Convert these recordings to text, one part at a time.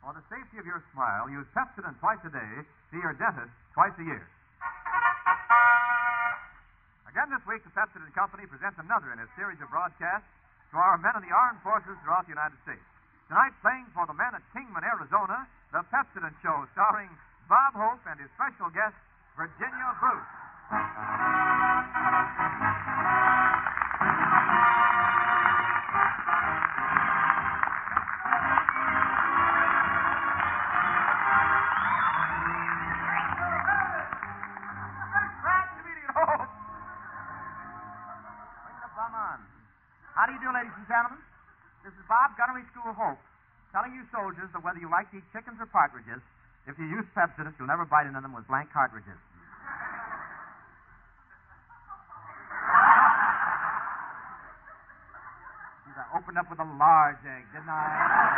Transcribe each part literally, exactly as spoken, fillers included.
For the safety of your smile, use Pepsodent twice a day. See your dentist twice a year. Again this week, the Pepsodent Company presents another in its series of broadcasts to our men in the armed forces throughout the United States. Tonight, playing for the men at Kingman, Arizona, the Pepsodent Show, starring Bob Hope and his special guest, Virginia Bruce. How do you do, ladies and gentlemen? This is Bob, Gunnery School Hope, telling you soldiers that whether you like to eat chickens or partridges, if you use Pepsodent, you'll never bite into them with blank cartridges. Geez, I opened up with a large egg, didn't I?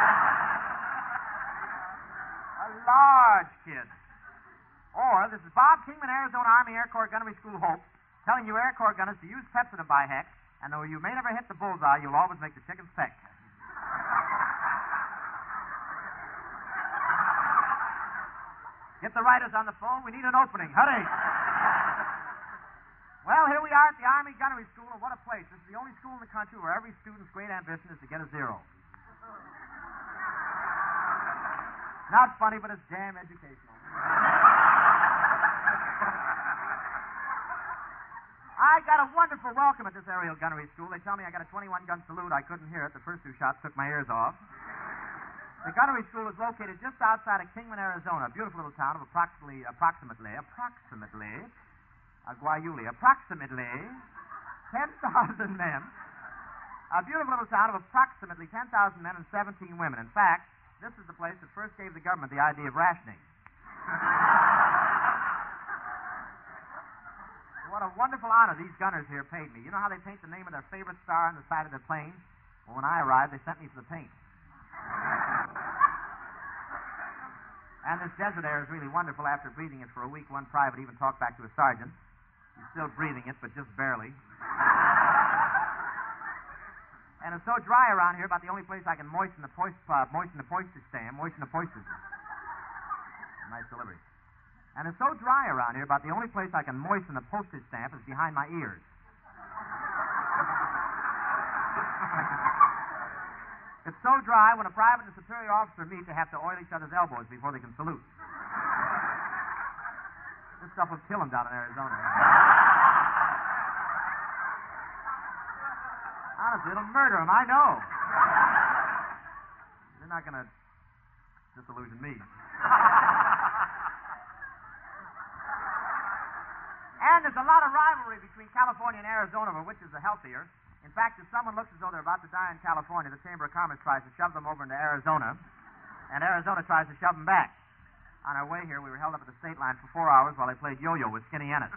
A large kid. Or, this is Bob Kingman, Arizona Army Air Corps Gunnery School Hope, telling you Air Corps gunners to use Pepsodent by heck, and though you may never hit the bullseye, you'll always make the chickens peck. Get the writers on the phone. We need an opening. Hurry. Well, here we are at the Army Gunnery School, and what a place. This is the only school in the country where every student's great ambition is to get a zero. Not funny, but it's damn educational. I got a wonderful welcome at this aerial gunnery school. They tell me I got a twenty-one gun salute. I couldn't hear it. The first two shots took my ears off. The gunnery school is located just outside of Kingman, Arizona, a beautiful little town of approximately, approximately, approximately, Aguayuli, approximately ten thousand men. A beautiful little town of approximately ten thousand men and seventeen women. In fact, this is the place that first gave the government the idea of rationing. What a wonderful honor these gunners here paid me. You know how they paint the name of their favorite star on the side of their plane? Well, when I arrived, they sent me for the paint. And this desert air is really wonderful. After breathing it for a week, one private even talked back to a sergeant. He's still breathing it, but just barely. And it's so dry around here, about the only place I can moisten the poist, uh, moisten the postage stamp, moisten the postage. Nice delivery. And it's so dry around here, about the only place I can moisten the postage stamp is behind my ears. It's so dry, when a private and a superior officer meet, they have to oil each other's elbows before they can salute. This stuff will kill them down in Arizona. Honestly, it'll murder them, I know. They're not going to disillusion me. And there's a lot of rivalry between California and Arizona over which is the healthier. In fact, if someone looks as though they're about to die in California, the Chamber of Commerce tries to shove them over into Arizona, and Arizona tries to shove them back. On our way here, we were held up at the state line for four hours while they played yo-yo with Skinny Ennis.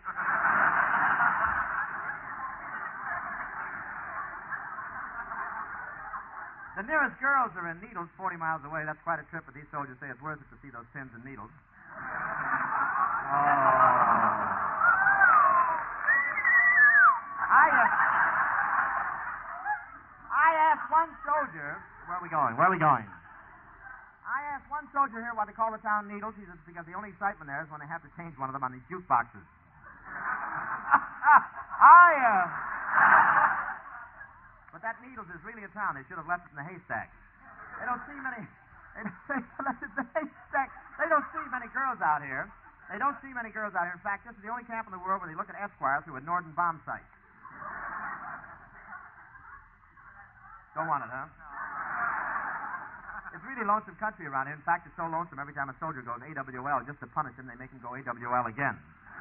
The nearest girls are in Needles, forty miles away. That's quite a trip, but these soldiers say it's worth it to see those pins and needles. Oh. I, uh, I asked one soldier, where are we going? Where are we going? I asked one soldier here why they call the town Needles. He said it's because the only excitement there is when they have to change one of them on these jukeboxes. I, uh... But that Needles is really a town. They should have left it in the haystack. They don't see many... They don't, they left it in the haystack. They don't see many girls out here. They don't see many girls out here. In fact, this is the only camp in the world where they look at Esquire through a Norden bomb sight. Don't want it, huh? It's really lonesome country around here. In fact, it's so lonesome every time a soldier goes A W L, just to punish him, they make him go A W L again.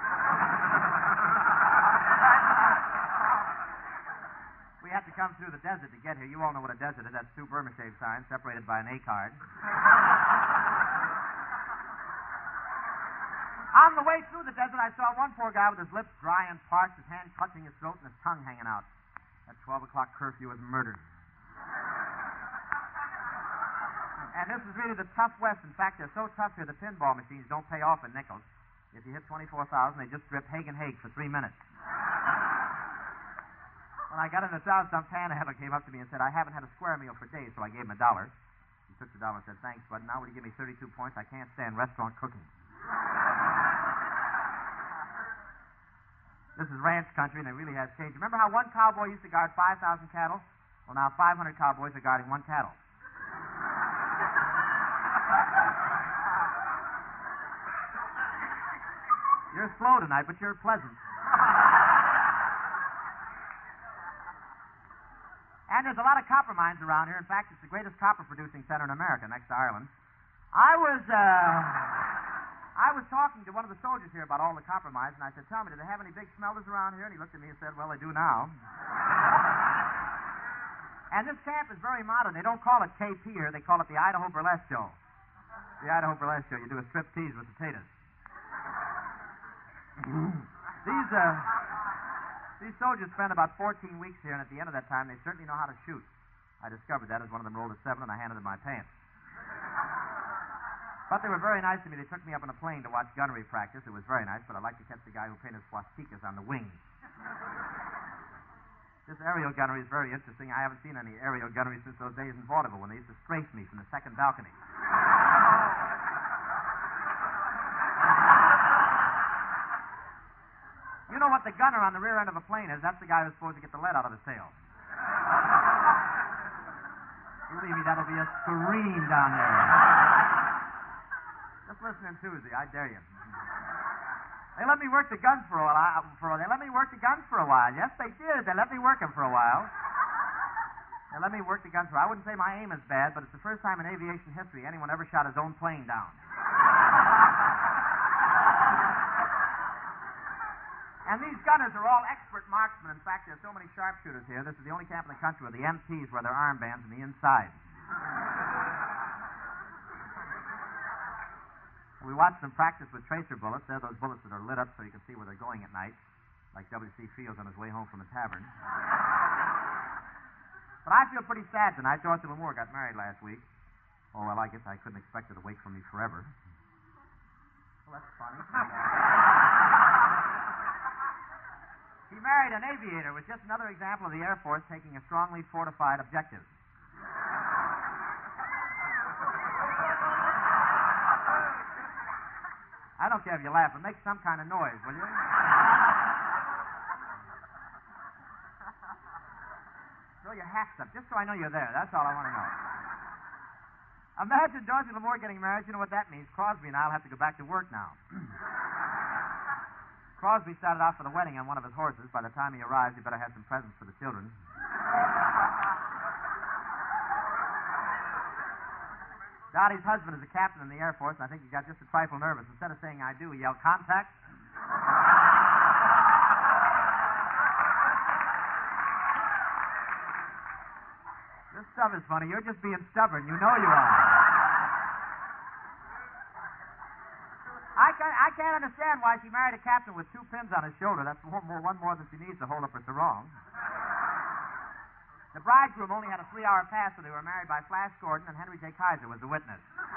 We had to come through the desert to get here. You all know what a desert is. That's two Burma shave signs separated by an A card. On the way through the desert, I saw one poor guy with his lips dry and parched, his hand clutching his throat and his tongue hanging out. That twelve o'clock curfew was murder. And this is really the tough West. In fact, they're so tough here, the pinball machines don't pay off in nickels. If you hit twenty-four thousand, they just strip Hagen Haig for three minutes. When I got into town, some panhandler came up to me and said, I haven't had a square meal for days, so I gave him a dollar. He took the dollar and said, thanks, bud. Now will you give me thirty-two points? I can't stand restaurant cooking. This is ranch country, and it really has changed. Remember how one cowboy used to guard five thousand cattle? Well, now five hundred cowboys are guarding one cattle. You're slow tonight, but you're pleasant. And there's a lot of copper mines around here. In fact, it's the greatest copper-producing center in America, next to Ireland. I was, uh, I was talking to one of the soldiers here about all the copper mines, and I said, tell me, do they have any big smelters around here? And he looked at me and said, well, they do now. And this camp is very modern. They don't call it K P here. They call it the Idaho Burlesque Show. The Idaho Burlesque Show. You do a strip tease with potatoes. These, uh... These soldiers spent about fourteen weeks here, and at the end of that time, they certainly know how to shoot. I discovered that as one of them rolled a seven, and I handed them my pants. But they were very nice to me. They took me up on a plane to watch gunnery practice. It was very nice, but I'd like to catch the guy who painted swastikas on the wings. This aerial gunnery is very interesting. I haven't seen any aerial gunnery since those days in vaudeville when they used to strafe me from the second balcony. You know what the gunner on the rear end of a plane is? That's the guy who's supposed to get the lead out of his tail. Believe me, that'll be a scream down there. Just listen in Tuesday, I dare you. They let me work the guns for a while. For, they let me work the guns for a while. Yes, they did. They let me work them for a while. They let me work the guns for a while. I wouldn't say my aim is bad, but it's the first time in aviation history anyone ever shot his own plane down. And these gunners are all expert marksmen. In fact, there's so many sharpshooters here. This is the only camp in the country where the M Ts wear their armbands on the inside. We watched them practice with tracer bullets. They're those bullets that are lit up so you can see where they're going at night, like W C Fields on his way home from the tavern. But I feel pretty sad tonight. Dorothy Lamour got married last week. Oh, well, I guess I couldn't expect her to wait for me forever. Well, that's funny. He married an aviator. It was just another example of the Air Force taking a strongly fortified objective. I don't care if you laugh, but make some kind of noise, will you? Throw your hats up, just so I know you're there. That's all I want to know. Imagine Dorothy Lamour getting married. You know what that means. Crosby and I'll have to go back to work now. Crosby started off for the wedding on one of his horses. By the time he arrives, he better have some presents for the children. Dottie's husband is a captain in the Air Force, and I think he got just a trifle nervous. Instead of saying I do, he yelled, contact. This stuff is funny. You're just being stubborn. You know you are. I can't, I can't understand why she married a captain with two pins on his shoulder. That's one more, one more than she needs to hold up her sarong. The bridegroom only had a three-hour pass, so they were married by Flash Gordon, and Henry J. Kaiser was the witness.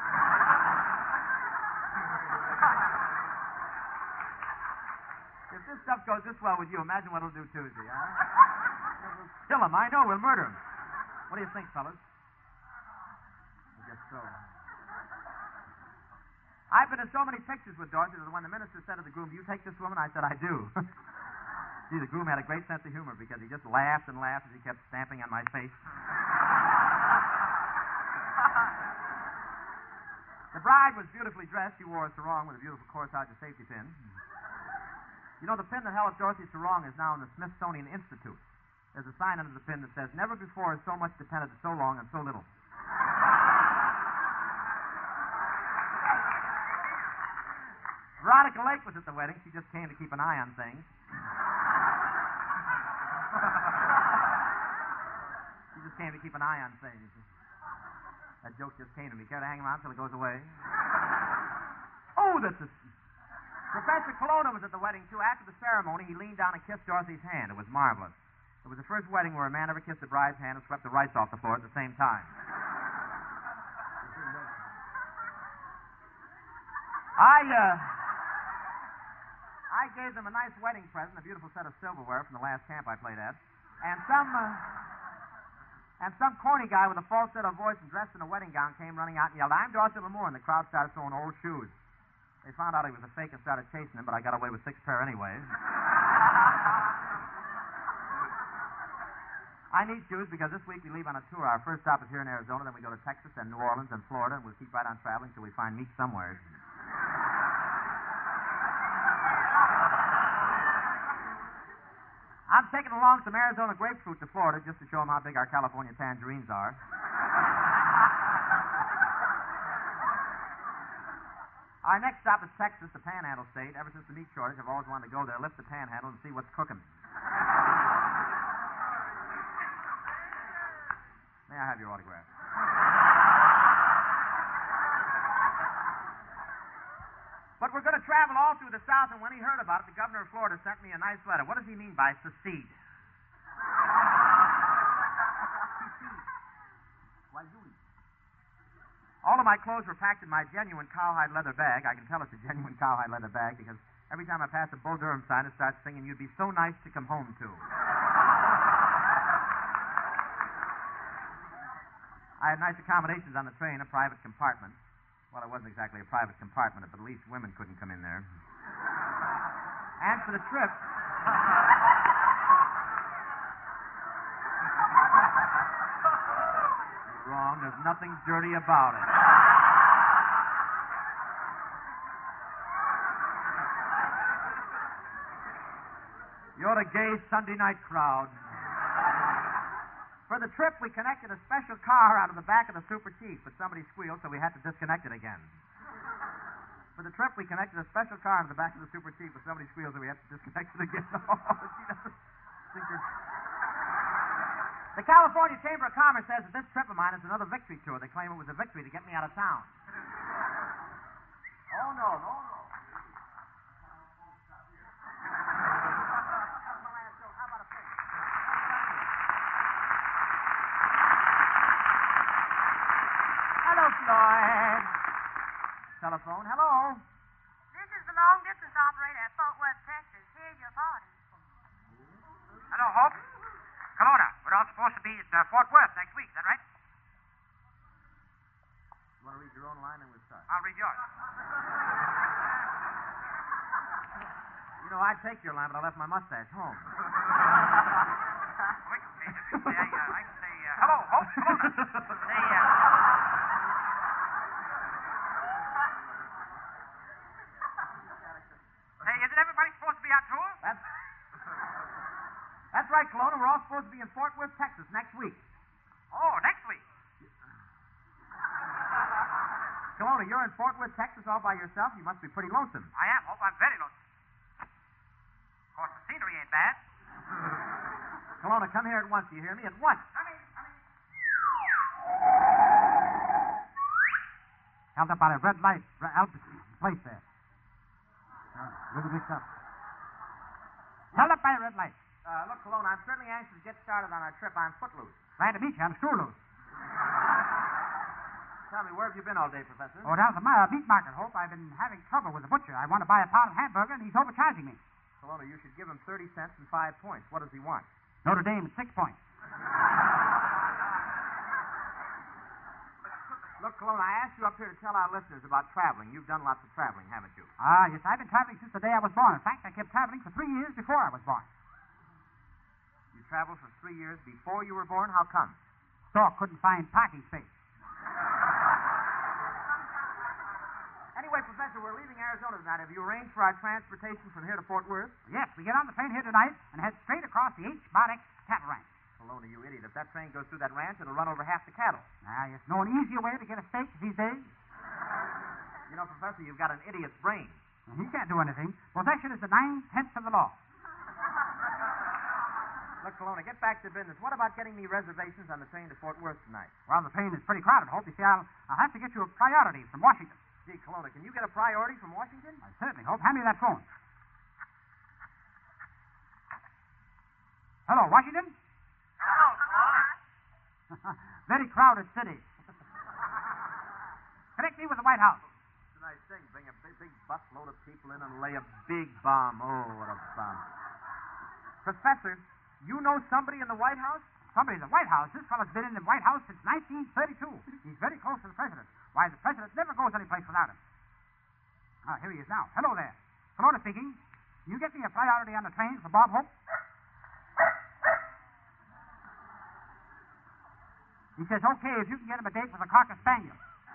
If this stuff goes this well with you, imagine what it'll do Tuesday, huh? We'll kill him. I know. We'll murder him. What do you think, fellas? I guess so. I've been in so many pictures with Dorothy that when the minister said to the groom, do you take this woman? I said, I do. See, the groom had a great sense of humor because he just laughed and laughed as he kept stamping on my face. The bride was beautifully dressed. She wore a sarong with a beautiful corsage of safety pin. You know, the pin that held Dorothy's sarong is now in the Smithsonian Institute. There's a sign under the pin that says, never before has so much depended so long and so little. Veronica Lake was at the wedding. She just came to keep an eye on things. She just came to keep an eye on things. That joke just came to me. Care to hang around till it goes away? Oh, that's a... Professor Colonna was at the wedding, too. After the ceremony, he leaned down and kissed Dorothy's hand. It was marvelous. It was the first wedding where a man ever kissed a bride's hand and swept the rice off the floor at the same time. I, uh... I gave them a nice wedding present, a beautiful set of silverware from the last camp I played at. And some, uh, And some corny guy with a falsetto voice and dressed in a wedding gown came running out and yelled, "I'm Dorothy Lamour," and the crowd started throwing old shoes. They found out he was a fake and started chasing him, but I got away with six pair anyways. I need shoes because this week we leave on a tour. Our first stop is here in Arizona, then we go to Texas and New Orleans and Florida, and we'll keep right on traveling till we find meat somewhere. I'm taking along some Arizona grapefruit to Florida just to show them how big our California tangerines are. Our next stop is Texas, the Panhandle state. Ever since the meat shortage, I've always wanted to go there, lift the Panhandle, and see what's cooking. May I have your autograph? But we're going to travel all through the South, and when he heard about it, the governor of Florida sent me a nice letter. What does he mean by secede? All of my clothes were packed in my genuine cowhide leather bag. I can tell it's a genuine cowhide leather bag because every time I pass a Bull Durham sign, it starts singing, "You'd be so nice to come home to." I had nice accommodations on the train, a private compartment. Well, it wasn't exactly a private compartment, but at least women couldn't come in there. And for the trip... You're wrong. There's nothing dirty about it. You're the gay Sunday night crowd. For the trip, we connected a special car out of the back of the Super Chief, but somebody squealed, so we had to disconnect it again. For the trip, we connected a special car out of the back of the Super Chief, but somebody squealed, so we had to disconnect it again. The California Chamber of Commerce says that this trip of mine is another victory tour. They claim it was a victory to get me out of town. Oh, no, no, no. Floyd. Telephone. Hello. This is the long-distance operator at Fort Worth, Texas. Here's your party. Hello, Hope. Kelowna. We're all supposed to be at uh, Fort Worth next week. Is that right? You want to read your own line and we'll start? I'll read yours. You know, I'd take your line, but I left my mustache home. Wait, wait, wait, I, uh, I can say, uh, hello, Hope. Kelowna. Say, uh... That's, that's right, Kelowna. We're all supposed to be in Fort Worth, Texas next week. Oh, next week. Kelowna, you're in Fort Worth, Texas all by yourself. You must be pretty lonesome. I am, Hope. I'm very lonesome. Of course, the scenery ain't bad. Kelowna, come here at once. Do you hear me? At once. Come in, come in. Held up by a red light, out the place there. Uh, little mixed up. Held up by a red light. Uh, look, Kelowna, I'm certainly anxious to get started on our trip. I'm footloose. Glad to meet you. I'm screw loose. Tell me, where have you been all day, Professor? Oh, down at the uh, meat market, Hope. I've been having trouble with the butcher. I want to buy a pound of hamburger, and he's overcharging me. Kelowna, you should give him thirty cents and five points. What does he want? Notre Dame at six points. Look, Kelowna, I asked you up here to tell our listeners about traveling. You've done lots of traveling, haven't you? Ah, yes, I've been traveling since the day I was born. In fact, I kept traveling for three years before I was born. You traveled for three years before you were born? How come? Store couldn't find parking space. Anyway, Professor, we're leaving Arizona tonight. Have you arranged for our transportation from here to Fort Worth? Yes, we get on the train here tonight and head straight across the H. Barnex cattle ranch. Kelowna, you idiot. If that train goes through that ranch, it'll run over half the cattle. Ah, yes, no an easier way to get a steak these days. You know, Professor, you've got an idiot's brain. And he can't do anything. Possession is the nine-tenths of the law. Look, Kelowna, get back to business. What about getting me reservations on the train to Fort Worth tonight? Well, the train is pretty crowded, Hope. You see, I'll, I'll have to get you a priority from Washington. Gee, Kelowna, can you get a priority from Washington? I certainly hope. Hand me that phone. Hello, Washington? Hello, Kelowna. Very crowded city. Connect me with the White House. It's a nice thing. Bring a big, big busload of people in and lay a big bomb. Oh, what a bomb. Professor, you know somebody in the White House? somebody in the White House. This fellow's been in the White House since nineteen thirty-two. He's very close to the president. Why, the president never goes anyplace without him. Ah, here he is now. Hello there. Kelowna speaking. Can you get me a priority on the train for Bob Hope? He says, okay, if you can get him a date with a Cocker Spaniel.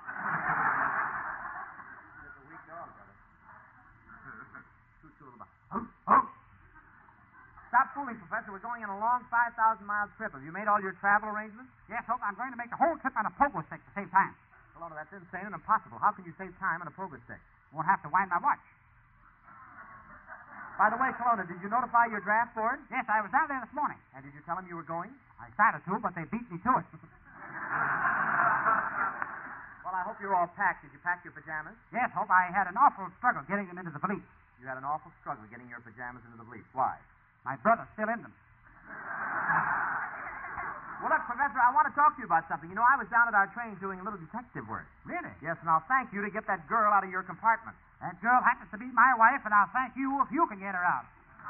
Stop fooling, Professor. We're going on a long five thousand mile trip. Have you made all your travel arrangements? Yes, Hope, I'm going to make the whole trip on a pogo stick to save time. Kelowna, that's insane and impossible. How can you save time on a pogo stick? Won't have to wind my watch. By the way, Kelowna, did you notify your draft board? Yes, I was down there this morning. And did you tell them you were going? I started to, but they beat me to it. Well, I hope you're all packed. Did you pack your pajamas? Yes, Hope, I had an awful struggle getting them into the valise. You had an awful struggle getting your pajamas into the valise. Why? My brother's still in them. Well, look, Professor, I want to talk to you about something. You know, I was down at our train doing a little detective work. Really? Yes, and I'll thank you to get that girl out of your compartment. That girl happens to be my wife, and I'll thank you if you can get her out.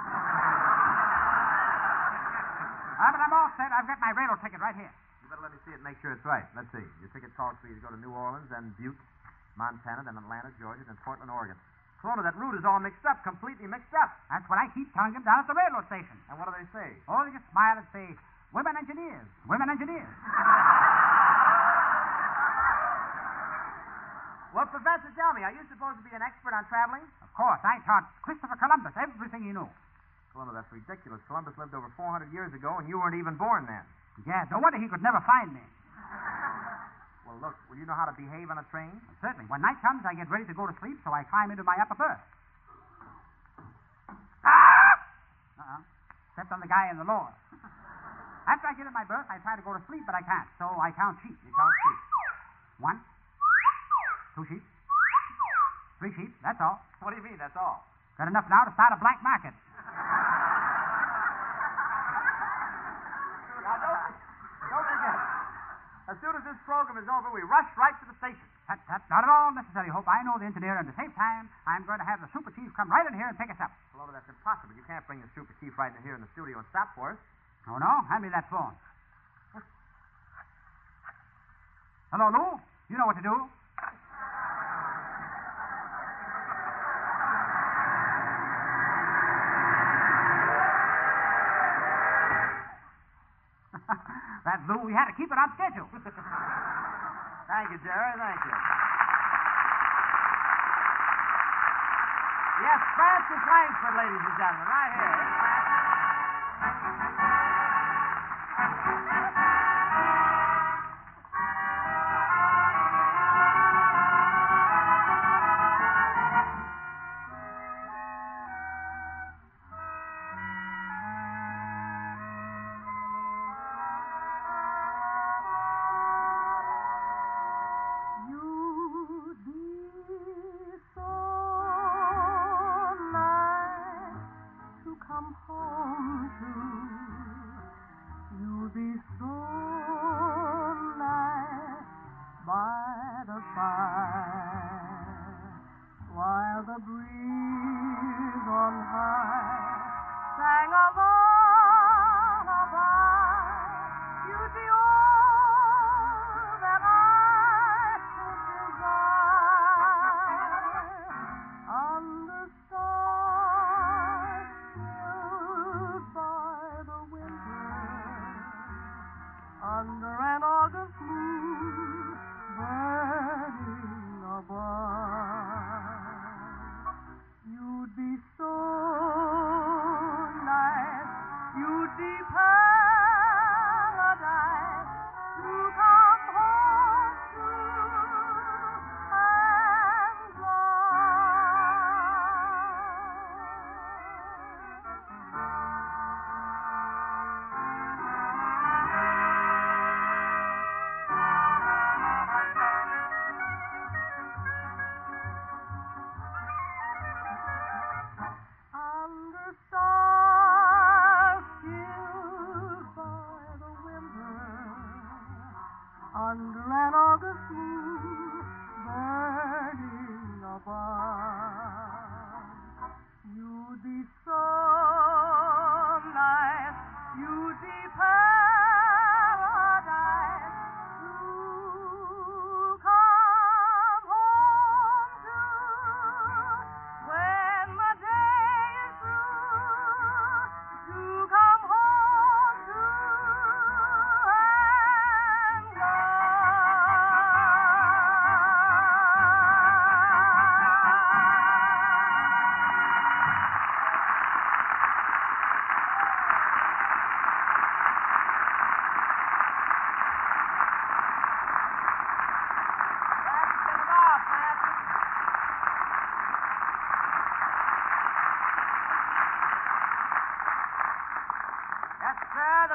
Ah, but I'm all set. I've got my railroad ticket right here. You better let me see it and make sure it's right. Let's see. Your ticket calls for you to go to New Orleans, then Butte, Montana, then Atlanta, Georgia, then Portland, Oregon. Kelowna, that route is all mixed up, completely mixed up. That's what I keep telling them down at the railroad station. And what do they say? Oh, they just smile and say, women engineers, women engineers. Well, Professor, tell me, are you supposed to be an expert on traveling? Of course, I taught Christopher Columbus everything he knew. Kelowna, that's ridiculous. Columbus lived over four hundred years ago, and you weren't even born then. Yeah, no wonder he could never find me. Well, look, will you know how to behave on a train? Well, certainly. When night comes, I get ready to go to sleep, so I climb into my upper berth. Ah! Uh-uh. Stepped on the guy in the lower. After I get in my berth, I try to go to sleep, but I can't, so I count sheep. You count sheep. One, two sheep, three sheep, that's all. What do you mean, that's all? Got enough now to start a black market. Now, don't, don't forget, as soon as this program is over, we rush right to the station. That, that's not at all necessary, Hope. I know the engineer, and at the same time, I'm going to have the super chief come right in here and pick us up. Kelowna, that's impossible. You can't bring the super chief right in here in the studio and stop for us. Oh, no? Hand me that phone. Hello, Lou? You know what to do. That's Lou. We had to keep it on schedule. Thank you, Jerry. Thank you. Yes, Francis Langsford, ladies and gentlemen, right here. You'd be perfect.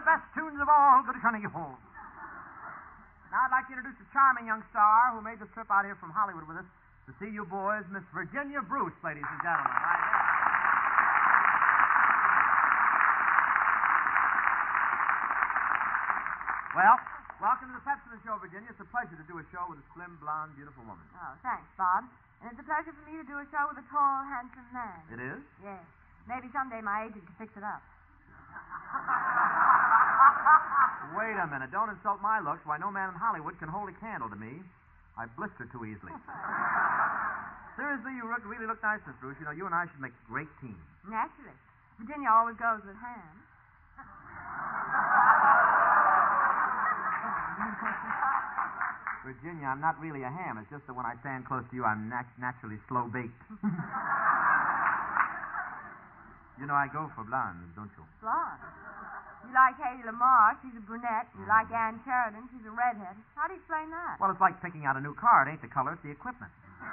best tunes of all, good Carnegie Hall. Now I'd like to introduce a charming young star who made the trip out here from Hollywood with us to see you boys, Miss Virginia Bruce, ladies and gentlemen. Right there. Well, welcome to the Pepsi Show, Virginia. It's a pleasure to do a show with a slim, blonde, beautiful woman. Oh, thanks, Bob. And it's a pleasure for me to do a show with a tall, handsome man. It is? Yes. Maybe someday my agent can fix it up. Wait a minute. Don't insult my looks. Why, no man in Hollywood can hold a candle to me. I blister too easily. Seriously, you look, really look nice, Miss Bruce. You know, you and I should make a great team. Naturally. Virginia always goes with ham. Virginia, I'm not really a ham. It's just that when I stand close to you, I'm nat- naturally slow-baked. You know, I go for blondes, don't you? Blonde. You like Hedy Lamarr, she's a brunette. You like Ann Sheridan, she's a redhead. How do you explain that? Well, it's like picking out a new car. It ain't the color, it's the equipment.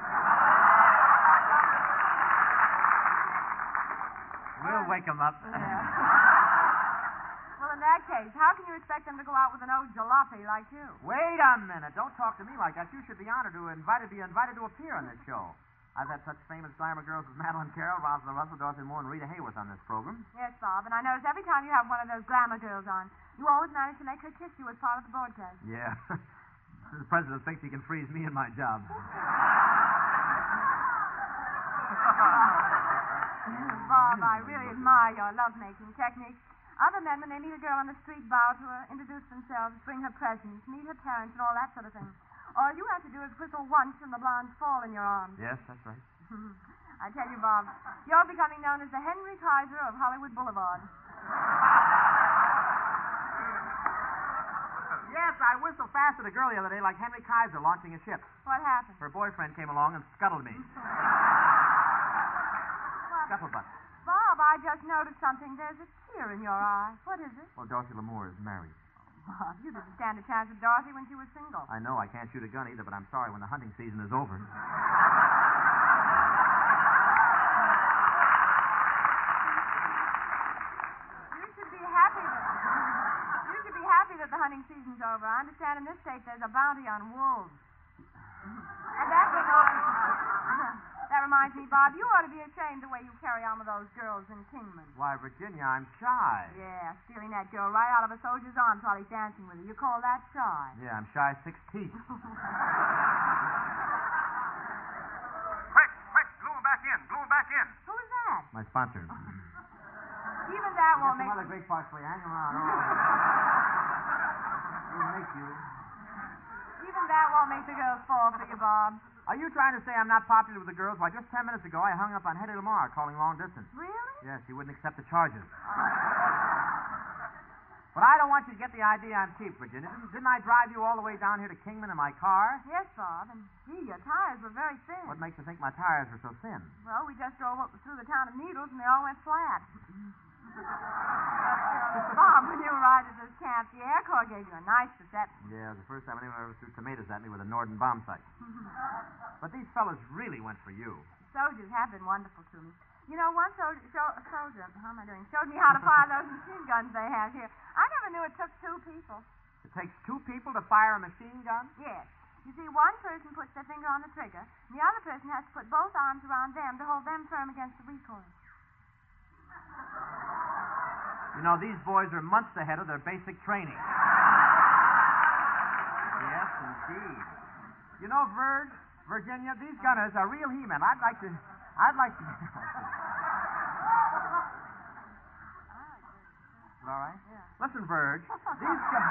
We'll wake 'em up. Yeah. Well, in that case, how can you expect them to go out with an old jalopy like you? Wait a minute. Don't talk to me like that. You should be honored to invited, be invited to appear on this show. I've had such famous glamour girls as Madeline Carroll, Rosalind Russell, Dorothy Moore, and Rita Hayworth on this program. Yes, Bob, and I notice every time you have one of those glamour girls on, you always manage to make her kiss you as part of the broadcast. Yeah. The president thinks he can freeze me in my job. Bob, I really admire your lovemaking technique. Other men, when they meet a girl on the street, bow to her, introduce themselves, bring her presents, meet her parents, and all that sort of thing. All you have to do is whistle once and the blondes fall in your arms. Yes, that's right. I tell you, Bob, you're becoming known as the Henry Kaiser of Hollywood Boulevard. Yes, I whistled fast at a girl the other day like Henry Kaiser launching a ship. What happened? Her boyfriend came along and scuttled me. What? Scuttlebutt. Bob, I just noticed something. There's a tear in your eye. What is it? Well, Dorothy Lamour is married. Bob, you didn't stand a chance with Dorothy when she was single. I know I can't shoot a gun either, but I'm sorry when the hunting season is over. You should be happy that you should be happy that the hunting season's over. I understand in this state there's a bounty on wolves. And that reminds that reminds me, Bob, you ought to be ashamed the way you carry on with those girls in Kingman. Why, Virginia, I'm shy. Yeah, stealing that girl right out of a soldier's arms while he's dancing with her. You call that shy? Yeah, I'm shy six teeth. Quick, quick, glue him back in, glue him back in. Who is that? My sponsor. Even that won't make... Some other great parts for you. Hang around. It'll make you. Even that won't make the girls fall for you, Bob. Are you trying to say I'm not popular with the girls? Why, just ten minutes ago, I hung up on Hedy Lamarr calling long distance. Really? Yes, she wouldn't accept the charges. But I don't want you to get the idea I'm cheap, Virginia. Didn't, didn't I drive you all the way down here to Kingman in my car? Yes, Bob. And, gee, your tires were very thin. What makes you think my tires were so thin? Well, we just drove up through the town of Needles, and they all went flat. Bob, when you arrived at this camp, the Air Corps gave you a nice reception. Yeah, the first time anyone ever threw tomatoes at me with a Norden bomb sight. But these fellas really went for you. Soldiers have been wonderful to me. You know, one soldier, so, soldier, how am I doing, showed me how to fire those machine guns they have here. I never knew it took two people. It takes two people to fire a machine gun? Yes. You see, one person puts their finger on the trigger, and the other person has to put both arms around them to hold them firm against the recoil. You know, these boys are months ahead of their basic training. Yes, indeed. You know, Virg, Virginia, these gunners are real he-men. I'd like to... I'd like to... All right? Yeah. Listen, Virg, these gunners...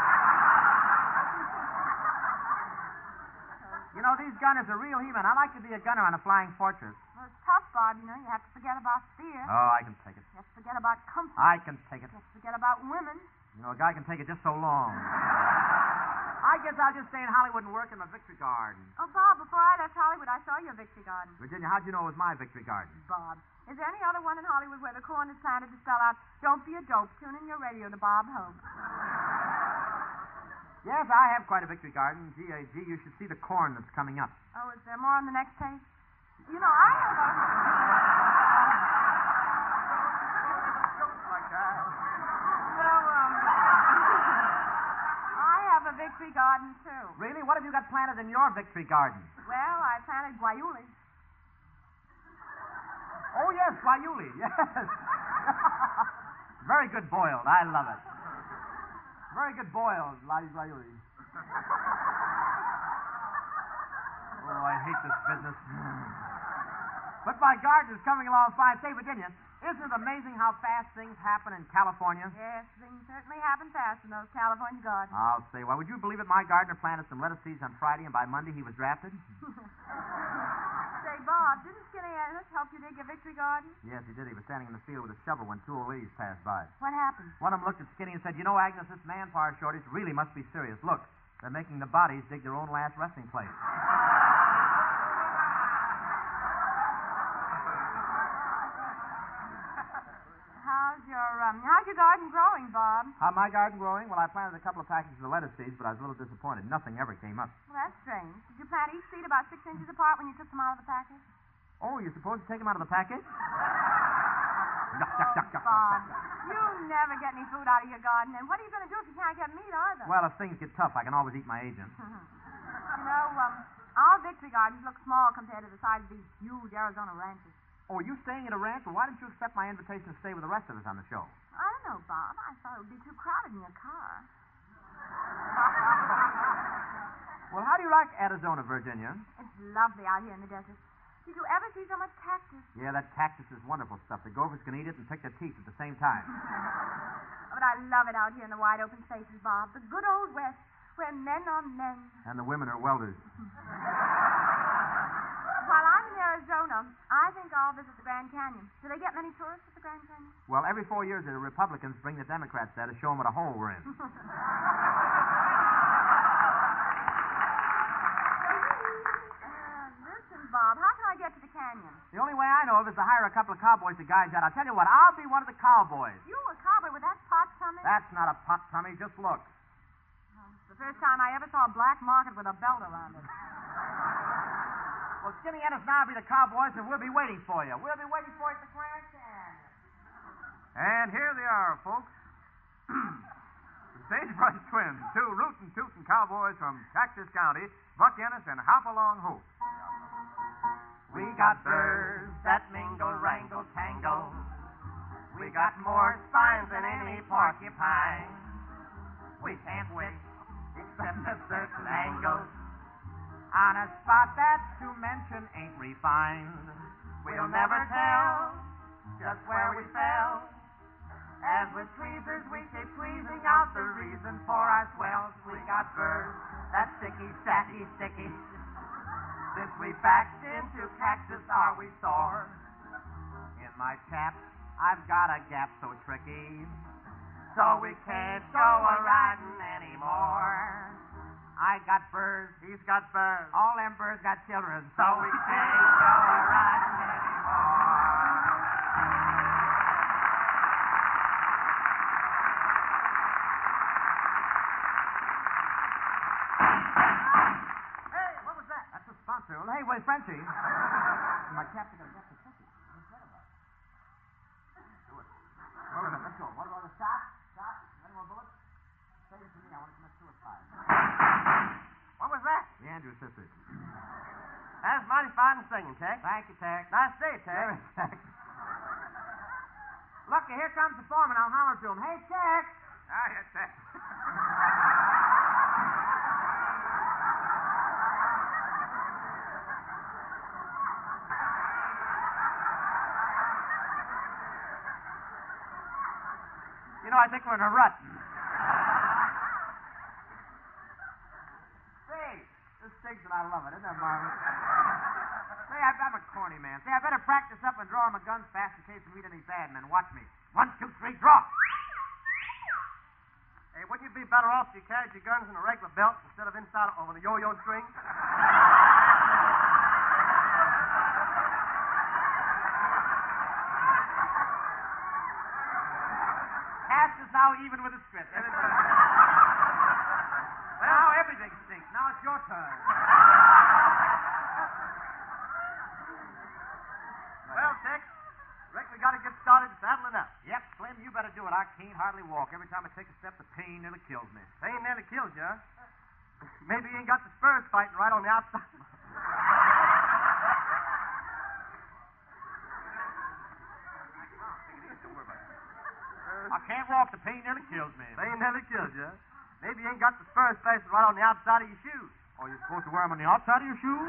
You know, these gunners are real he-men. I'd like to be a gunner on a flying fortress. Well, it's tough, Bob. You know, you have to forget about fear. Oh, I can take it. You have to forget about comfort. I can take it. You have to forget about women. You know, a guy can take it just so long. I guess I'll just stay in Hollywood and work in the Victory Garden. Oh, Bob, before I left Hollywood, I saw your Victory Garden. Virginia, how'd you know it was my Victory Garden? Bob, is there any other one in Hollywood where the corn is planted to spell out, "Don't be a dope, tune in your radio to Bob Hope"? Yes, I have quite a Victory Garden. Gee, uh, gee, you should see the corn that's coming up. Oh, is there more on the next page? You know, I have a... Like that. Well, um... a victory garden, too. Really? What have you got planted in your victory garden? Well, I planted guayuli. Oh, yes, guayuli. Yes. Very good boiled. I love it. Very good boiled, guayuli. Oh, I hate this business. But my garden is coming along fine. Say, Virginia, isn't it amazing how fast things happen in California? Yes, things certainly happen fast in those California gardens. I'll say, why, would you believe it? My gardener planted some lettuce seeds on Friday, and by Monday he was drafted. Say, Bob, didn't Skinny Ennis help you dig your victory garden? Yes, he did. He was standing in the field with a shovel when two old ladies passed by. What happened? One of them looked at Skinny and said, you know, Agnes, this manpower shortage really must be serious. Look, they're making the bodies dig their own last resting place. How's your um, how's your garden growing, Bob? How my garden growing? Well, I planted a couple of packages of lettuce seeds, but I was a little disappointed. Nothing ever came up. Well, that's strange. Did you plant each seed about six inches apart when you took them out of the package? Oh, you're supposed to take them out of the package? Yuck, yuck, yuck, yuck, Bob, you never get any food out of your garden, and what are you going to do if you can't get meat either? Well, if things get tough, I can always eat my agent. You know, um, our victory gardens look small compared to the size of these huge Arizona ranches. Oh, are you staying at a ranch? Well, why didn't you accept my invitation to stay with the rest of us on the show? I don't know, Bob. I thought it would be too crowded in your car. Well, how do you like Arizona, Virginia? It's lovely out here in the desert. Did you ever see so much cactus? Yeah, that cactus is wonderful stuff. The gophers can eat it and pick their teeth at the same time. But I love it out here in the wide open spaces, Bob. The good old West, where men are men. And the women are welders. While I'm in Arizona, I think I'll visit the Grand Canyon. Do they get many tourists at the Grand Canyon? Well, every four years the Republicans bring the Democrats there to show them what a hole we're in. Bob, how can I get to the canyon? The only way I know of is to hire a couple of cowboys to guide you out. I'll tell you what, I'll be one of the cowboys. You a cowboy with that pot tummy? That's not a pot tummy, just look. Oh, it's the first time I ever saw a black market with a belt around it. Well, Skinny Ennis and I'll be the cowboys, and we'll be waiting for you. We'll be waiting for you at the Grand Canyon. And here they are, folks. The Sagebrush Twins, two rootin' tootin' cowboys from Cactus County, Buck Ennis and Hopalong Hope. We got birds that mingle, wrangle, tangle. We got more spines than any porcupine. We can't wait except at certain angles on a spot that to mention ain't refined. We'll never tell just where we fell. As with tweezers we keep tweezing out the reason for our swells. We got birds that sticky, stacky, sticky. Since we backed into cactus, are we sore? In my chaps, I've got a gap so tricky, so we can't go a-riding anymore. I got birds, he's got birds, all them birds got children, so we can't go a-riding anymore. Well, hey, wait, Frenchie. My captain got a gap for Frenchie. What's that about? Do it. Well, let's go. What about the stop? Stop. Any more bullets? Save it to me. I want to commit suicide. What was that? The Andrews sisters. That's mighty fine singing, Tex. Thank you, Tex. Nice day, Tex. Very Tex. Look, here comes the foreman. I'll holler to him. Hey, Tex. Ah, yes, Tex. You know, I think we're in a rut. Say, this stinks and I love it. Isn't that marvelous? Say, I, I'm a corny man. Say, I better practice up and draw my guns fast in case we meet any bad men. Watch me. One, two, three, draw. Hey, wouldn't you be better off if you carried your guns in a regular belt instead of inside of a yo-yo string? Now even with the script. Well, now everything stinks. Now it's your turn. Well, Tex, reckon we got to get started saddling up. Yep, Slim, you better do it. I can't hardly walk. Every time I take a step, the pain nearly kills me. Pain nearly kills you, huh? Maybe he ain't got the spurs fighting right on the outside. I can't walk. The pain nearly kills me. Pain nearly kills you. Maybe you ain't got the spurs fastened right on the outside of your shoes. Oh, you're supposed to wear them on the outside of your shoes?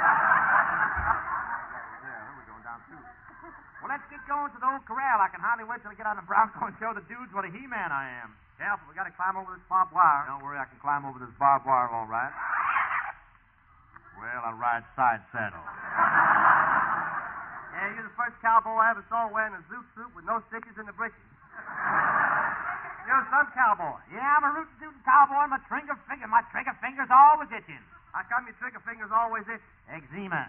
Yeah, we're going down too. Well, let's get going to the old corral. I can hardly wait till I get on the Bronco and show the dudes what a He-Man I am. Careful, we got to climb over this barbed wire. Don't worry, I can climb over this barbed wire all right. Well, I'll ride side saddle. Yeah, you're the first cowboy I ever saw wearing a zoot suit with no stitches in the breeches. You're some cowboy. Yeah, I'm a rootin' tootin' cowboy. My trigger finger, my trigger finger's always itching. How come your trigger finger's always itching? Eczema.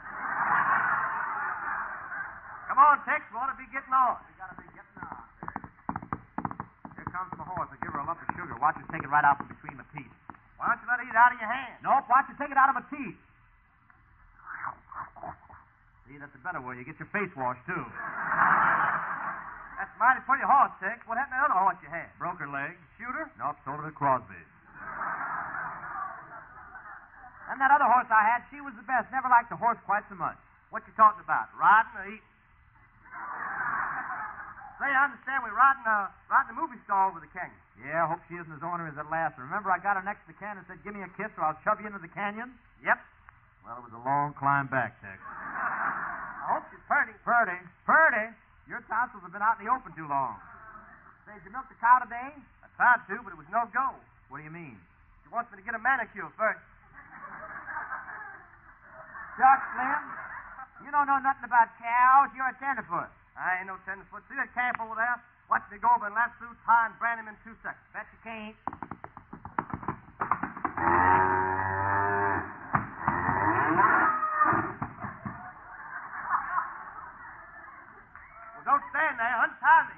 Come on, Tex, we ought to be getting on. We gotta be getting on. Here comes my horse. I'll give her a lump of sugar. Watch her take it right out from between my teeth. Why don't you let her eat out of your hand? Nope, watch her take it out of my teeth. See, that's a better way. You get your face washed, too. That's a mighty pretty horse, Tex. What happened to the other horse you had? Broke her leg. Shooter? Nope, sold her to Crosby. And that other horse I had, she was the best. Never liked the horse quite so much. What you talking about? Riding or eating? Say, I understand we're riding, uh, riding the movie star over the canyon. Yeah, I hope she isn't as ornery as that last. Remember, I got her next to the canyon and said, give me a kiss or I'll shove you into the canyon? Yep. Well, it was a long climb back, Tex. I hope she's purty. Purdy. Purdy? Your tonsils have been out in the open too long. Say, did you milk the cow today? I tried to, but it was no go. What do you mean? She wants me to get a manicure first. Shucks, Slim. You don't know nothing about cows. You're a tenderfoot. I ain't no tenderfoot. See that calf over there? Watch me go over and lasso, tie, and brand him in two seconds. Bet you can't. Well, don't stand there. Untie me.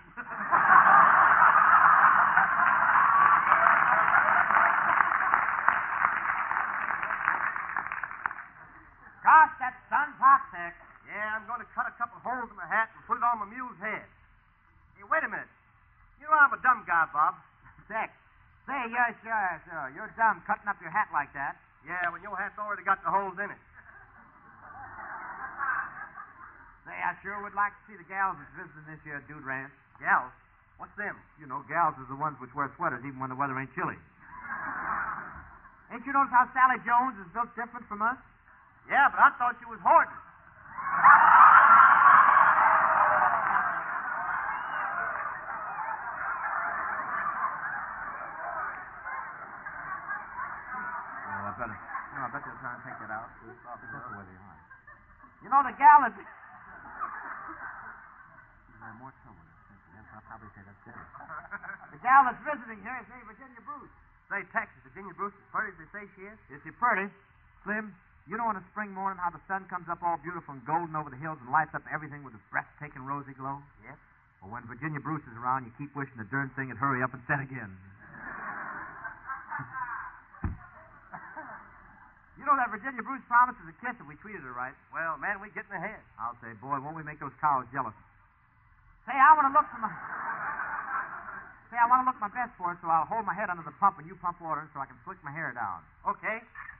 Gosh, that sun's hot, Tex. Yeah, I'm going to cut a couple holes in my hat and put it on my mule's head. Hey, wait a minute. You know I'm a dumb guy, Bob. Tex. Say, yeah, sure, sure. You're dumb cutting up your hat like that. Yeah, when your hat's already got the holes in it. Say, I sure would like to see the gals that's visiting this year Dude Ranch. Gals? What's them? You know, gals is the ones which wear sweaters even when the weather ain't chilly. Ain't you noticed how Sally Jones is built different from us? Yeah, but I thought you was hoarding. Oh, I better. No, I bet they're trying to take that out. Just off the way they are. You know, the gal is. More trouble. I'll probably say that's good. The gal that's visiting here is named Virginia Bruce. Say, Texas, Virginia Bruce as pretty as they say she is? Is she pretty? Slim, you know in a spring morning how the sun comes up all beautiful and golden over the hills and lights up everything with a breathtaking rosy glow? Yes. Well, when Virginia Bruce is around, you keep wishing the darn thing would hurry up and set again. You know that Virginia Bruce promised us a kiss if we treated her right. Well, man, we're getting ahead. I'll say, boy, won't we make those cows jealous? Say, I want to look for my... Say, I want to look my best for it, so I'll hold my head under the pump and you pump water so I can slick my hair down. Okay.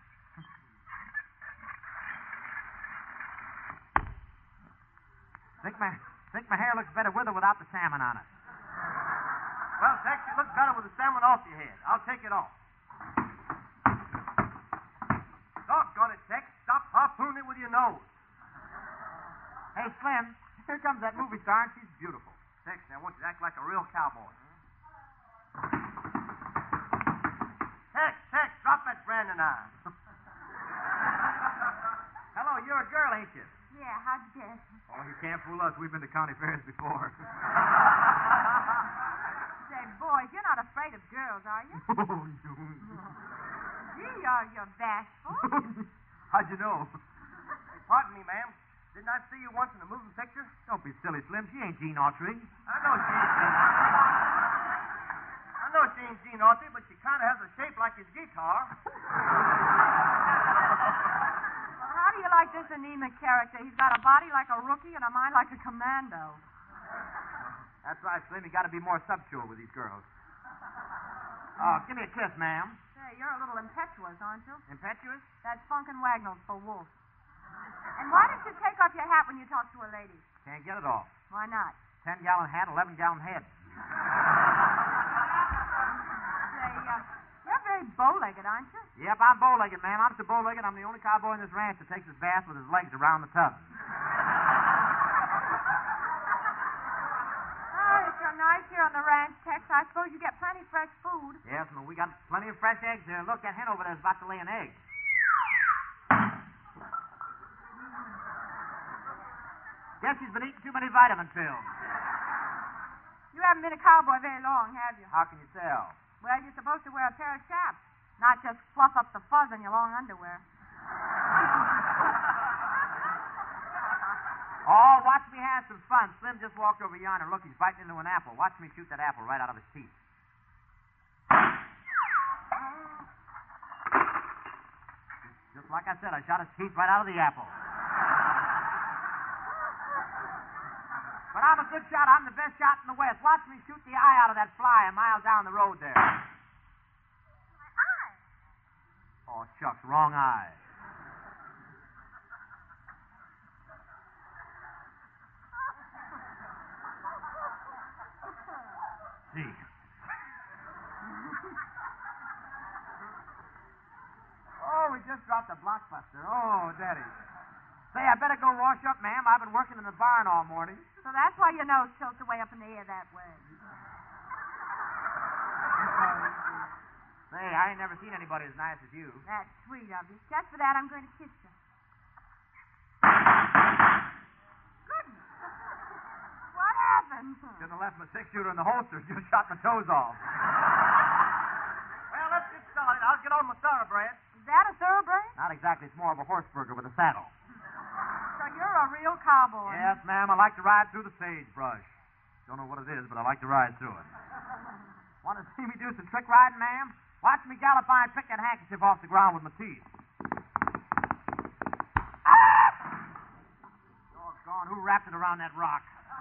Think my think my hair looks better with or without the salmon on it? Well, Tex, you look better with the salmon off your head. I'll take it off. Doggone it, Tex. Stop harpooning it with your nose. Hey, Slim, here comes that movie star, and she's beautiful. Tex, I want you to act like a real cowboy. Tex, Tex, drop that branding iron. Hello, you're a girl, ain't you? Yeah, how'd you guess? Oh, you can't fool us. We've been to county fairs before. Say, boys, you're not afraid of girls, are you? Oh, no. Gee, you're, you're bashful. How'd you know? Hey, pardon me, ma'am. Didn't I see you once in a moving picture? Don't be silly, Slim. She ain't Gene Autry. I know she ain't Gene I know she ain't Gene Autry, but she kind of has a shape like his guitar. Well, how do you like this anemic character? He's got a body like a rookie and a mind like a commando. That's right, Slim. You got to be more subtle with these girls. Oh, give me a kiss, ma'am. Say, Say, you're a little impetuous, aren't you? Impetuous? That's Funkin' Wagnalls for wolf. And why don't you take off your hat when you talk to a lady? Can't get it off. Why not? Ten-gallon hat, eleven-gallon head. Say, uh, you're very bow-legged, aren't you? Yep, I'm bow-legged, ma'am. I'm so bow-legged, I'm the only cowboy in this ranch that takes his bath with his legs around the tub. Oh, it's so nice here on the ranch, Tex. I suppose you get plenty fresh food. Yes, ma'am, we got plenty of fresh eggs here. Look, that hen over there is about to lay an egg. Guess she's been eating too many vitamin pills. You haven't been a cowboy very long, have you? How can you tell? Well, you're supposed to wear a pair of chaps, not just fluff up the fuzz in your long underwear. Oh, watch me have some fun. Slim just walked over yonder. Look, he's biting into an apple. Watch me shoot that apple right out of his teeth. Just like I said, I shot his teeth right out of the apple. But I'm a good shot. I'm the best shot in the West. Watch me shoot the eye out of that fly a mile down the road there. My eye. Oh, shucks, wrong eye. See. Oh, we just dropped a blockbuster. Oh, Daddy. Say, I better go wash up, ma'am. I've been working in the barn all morning. So that's why your nose tilts away up in the air that way. Say, I ain't never seen anybody as nice as you. That's sweet of you. Just for that, I'm going to kiss you. Goodness. What happened? Shouldn't have left my six-shooter in the holster. Just shot my toes off. Well, let's get started. I'll get on my thoroughbred. Is that a thoroughbred? Not exactly. It's more of a horse burger with a saddle. So you're a real cowboy. Yes, ma'am. I like to ride through the sagebrush. Don't know what it is, but I like to ride through it. Want to see me do some trick riding, ma'am? Watch me gallop by and pick that handkerchief off the ground with my teeth. Ah! Doggone, who wrapped it around that rock?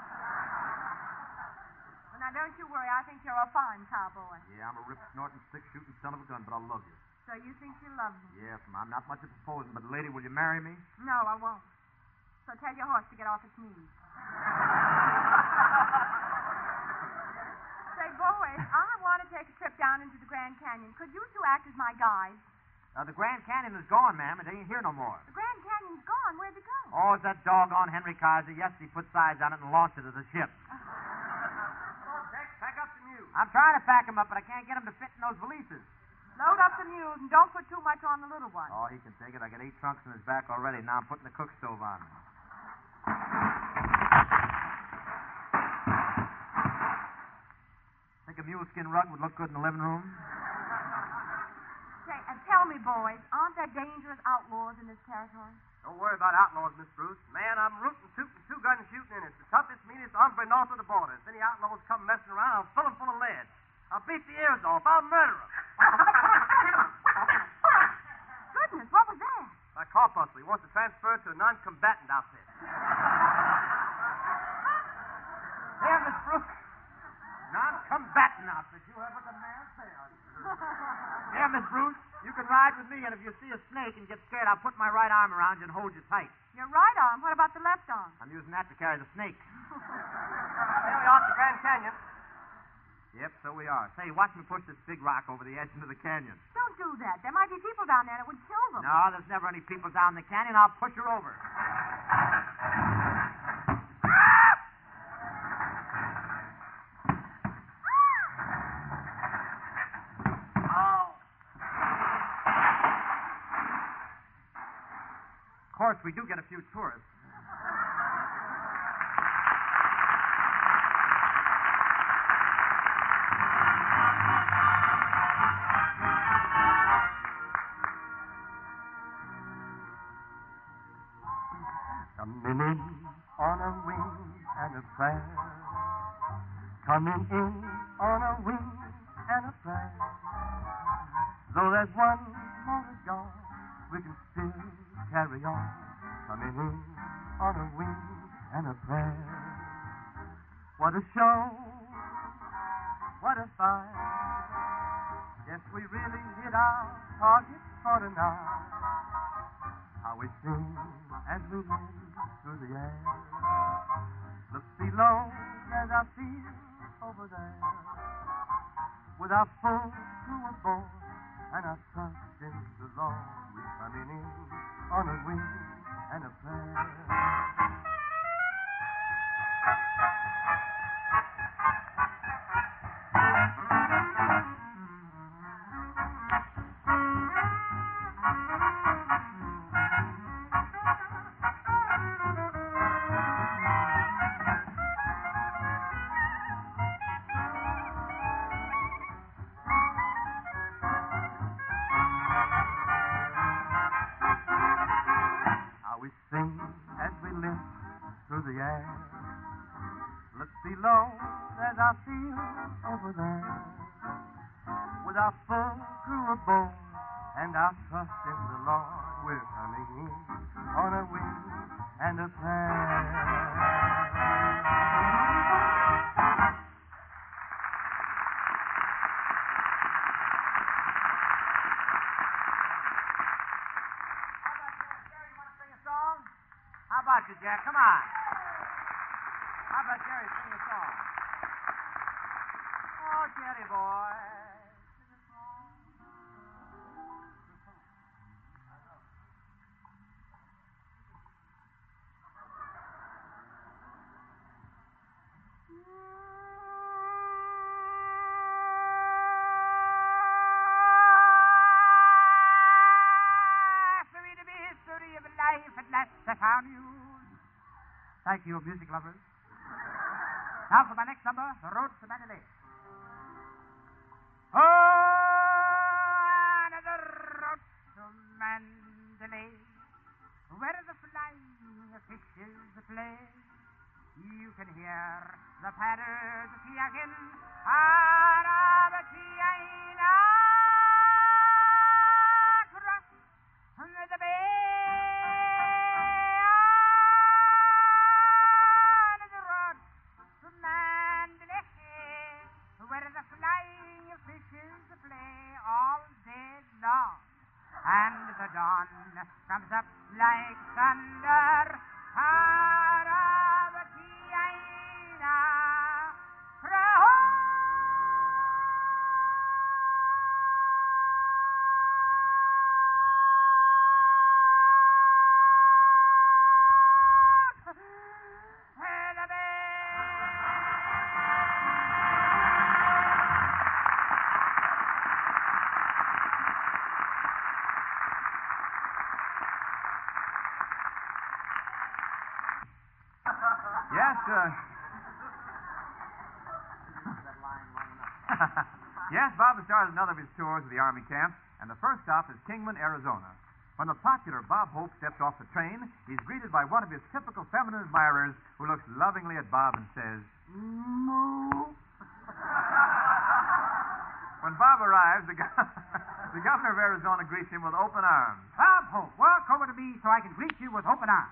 Well, now, don't you worry. I think you're a fine cowboy. Yeah, I'm a rip-snorting, stick-shooting son of a gun, but I love you. So you think you love me? Yes, ma'am. I'm not much of a proposing, but lady, will you marry me? No, I won't. So tell your horse to get off its knees. Say, boys, I want to take a trip down into the Grand Canyon. Could you two act as my guides? Uh, the Grand Canyon is gone, ma'am. It ain't here no more. The Grand Canyon's gone. Where'd it go? Oh, it's that doggone Henry Kaiser. Yes, he put sides on it and launched it as a ship. Tex, pack up the mule. I'm trying to pack him up, but I can't get him to fit in those valises. Load up the mules and don't put too much on the little one. Oh, he can take it. I got eight trunks in his back already. Now I'm putting the cook stove on him. Think a muleskin rug would look good in the living room? Say, and tell me, boys, aren't there dangerous outlaws in this territory? Don't worry about outlaws, Miss Bruce. Man, I'm rooting, tooting, two-gun shooting, and it's the toughest, meanest hombre north of the border. If any outlaws come messing around, I'll fill them full of lead. I'll beat the ears off. I'll murder them. Goodness, what was that? My corpuscle. He wants to transfer it to a non-combatant outfit. There, Miss Brooks. Non-combatant outfit. You heard what the man said. Here, Miss Bruce, you can ride with me, and if you see a snake and get scared, I'll put my right arm around you and hold you tight. Your right arm? What about the left arm? I'm using that to carry the snake. Here we are at the Grand Canyon. Yep, so we are. Say, watch me push this big rock over the edge into the canyon. Don't do that. There might be people down there that would kill them. No, there's never any people down the canyon. I'll push her over. Of course, we do get a few tourists. Coming in on a wing and a prayer. Coming in on a wing and a prayer. Though there's one more is gone, we can still carry on. Coming in on a wing and a prayer. What a show, what a fight. Yes, we really hit our target for tonight. How we sing as we move through the air. Look below as I feel over there. With our full crew aboard and our trust in the Lord, we're coming in on a wing and a prayer. We sing as we lift through the air. Look below as I feel over there. With our full crew aboard and our trust in the Lord, we're coming in on a wing and a prayer. How about you, Jack? Come on. How about Jerry sing a song? Oh, Jerry boy. Sing a song. Life at last I found you. Thank you, music lovers. Now for my next number, The Road to Mandalay. Oh, another road to Mandalay, where the flying fishes play. You can hear the patter, the tiakin, Arabatiaina, across the bay. And the dawn comes up like thunder. Arabatiaina, Yes, uh... yes, Bob has started another of his tours of the Army camp, and the first stop is Kingman, Arizona. When the popular Bob Hope steps off the train, he's greeted by one of his typical feminine admirers who looks lovingly at Bob and says, "Moo." When Bob arrives, the, go- the governor of Arizona greets him with open arms. Bob Hope, walk over to me so I can greet you with open arms.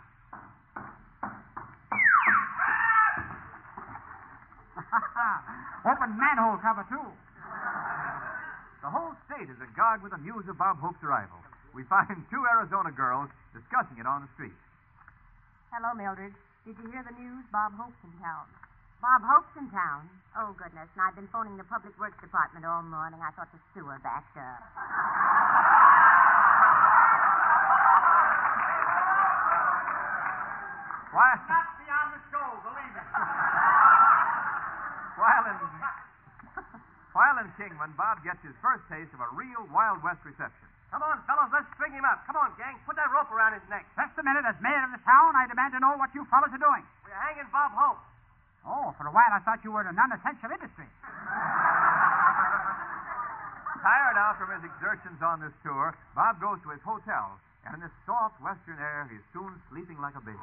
Open manhole cover, too. The whole state is agog with the news of Bob Hope's arrival. We find two Arizona girls discussing it on the street. Hello, Mildred. Did you hear the news? Bob Hope's in town. Bob Hope's in town? Oh, goodness. And I've been phoning the Public Works Department all morning. I thought the sewer backed up. Why? Not beyond the stove, believe me. While in, while in Kingman, Bob gets his first taste of a real Wild West reception. Come on, fellows, let's string him up. Come on, gang. Put that rope around his neck. Just a minute. As mayor of the town, I demand to know what you fellows are doing. We're hanging Bob Hope. Oh, for a while I thought you were in a non-essential industry. Tired out from his exertions on this tour, Bob goes to his hotel, and in this soft western air, he's soon sleeping like a baby.